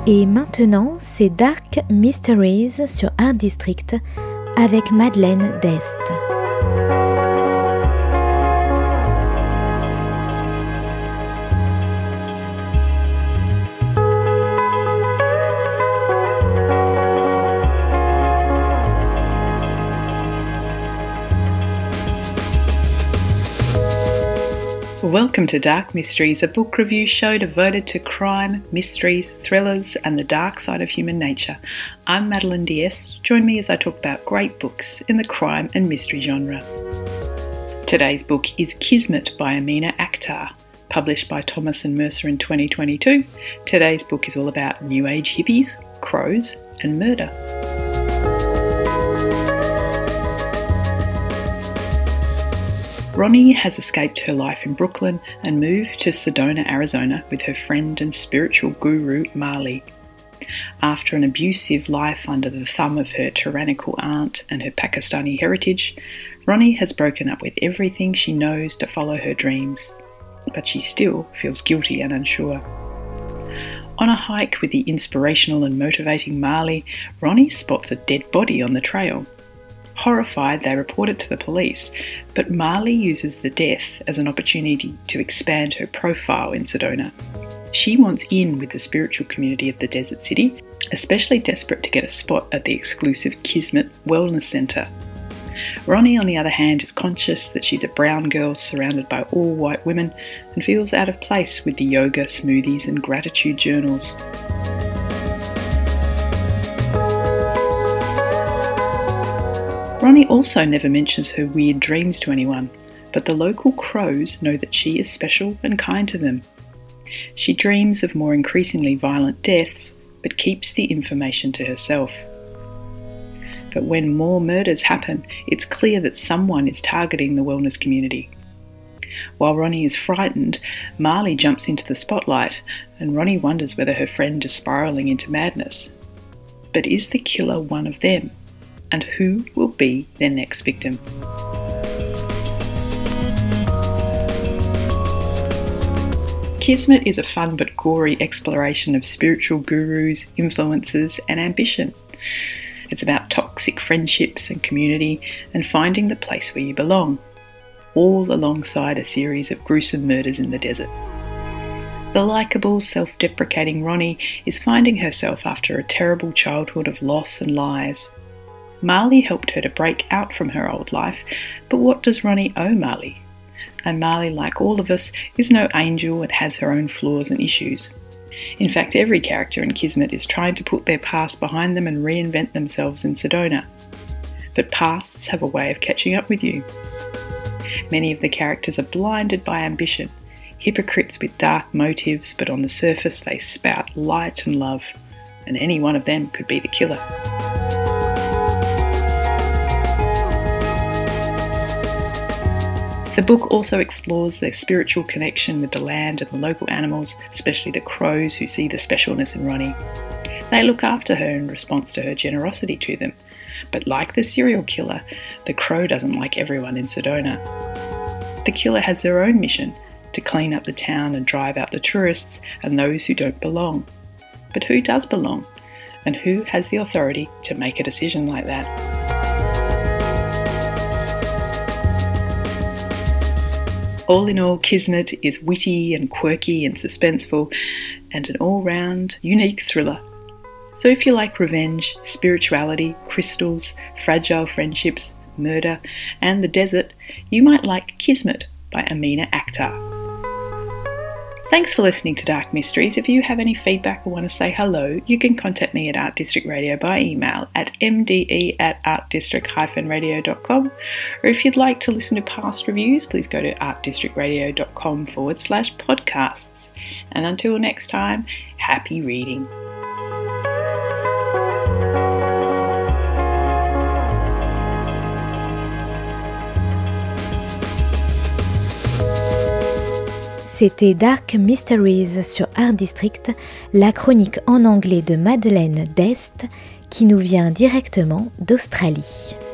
Et maintenant, c'est Dark Mysteries sur Art District avec Madeleine Dest. Welcome to Dark Mysteries, a book review show devoted to crime, mysteries, thrillers and the dark side of human nature. I'm Madeleine D'Est. Join me as I talk about great books in the crime and mystery genre. Today's book is Kismet by Amina Akhtar, published by Thomas and Mercer in 2022. Today's book is all about New Age hippies, crows and murder. Ronnie has escaped her life in Brooklyn and moved to Sedona, Arizona with her friend and spiritual guru Marley. After an abusive life under the thumb of her tyrannical aunt and her Pakistani heritage, Ronnie has broken up with everything she knows to follow her dreams, but she still feels guilty and unsure. On a hike with the inspirational and motivating Marley, Ronnie spots a dead body on the trail. Horrified, they report it to the police, but Marley uses the death as an opportunity to expand her profile in Sedona. She wants in with the spiritual community of the desert city, especially desperate to get a spot at the exclusive Kismet Wellness Centre. Ronnie, on the other hand, is conscious that she's a brown girl surrounded by all white women and feels out of place with the yoga, smoothies and gratitude journals. Ronnie also never mentions her weird dreams to anyone, but the local crows know that she is special and kind to them. She dreams of more increasingly violent deaths, but keeps the information to herself. But when more murders happen, it's clear that someone is targeting the wellness community. While Ronnie is frightened, Marley jumps into the spotlight, and Ronnie wonders whether her friend is spiralling into madness. But is the killer one of them? And who will be their next victim? Kismet is a fun but gory exploration of spiritual gurus, influences and ambition. It's about toxic friendships and community and finding the place where you belong, all alongside a series of gruesome murders in the desert. The likeable, self-deprecating Ronnie is finding herself after a terrible childhood of loss and lies. Marley helped her to break out from her old life, but what does Ronnie owe Marley? And Marley, like all of us, is no angel and has her own flaws and issues. In fact, every character in Kismet is trying to put their past behind them and reinvent themselves in Sedona. But pasts have a way of catching up with you. Many of the characters are blinded by ambition, hypocrites with dark motives, but on the surface they spout light and love, and any one of them could be the killer. The book also explores their spiritual connection with the land and the local animals, especially the crows who see the specialness in Ronnie. They look after her in response to her generosity to them, but like the serial killer, the crow doesn't like everyone in Sedona. The killer has their own mission, to clean up the town and drive out the tourists and those who don't belong. But who does belong? And who has the authority to make a decision like that? All in all, Kismet is witty and quirky and suspenseful and an all-round, unique thriller. So if you like revenge, spirituality, crystals, fragile friendships, murder and the desert, you might like Kismet by Amina Akhtar. Thanks for listening to Dark Mysteries. If you have any feedback or want to say hello, you can contact me at Art District Radio by email at mde@artdistrict-radio.com. Or if you'd like to listen to past reviews, please go to artdistrictradio.com/podcasts. And until next time, happy reading. C'était Dark Mysteries sur Art District, la chronique en anglais de Madeleine Dest qui nous vient directement d'Australie.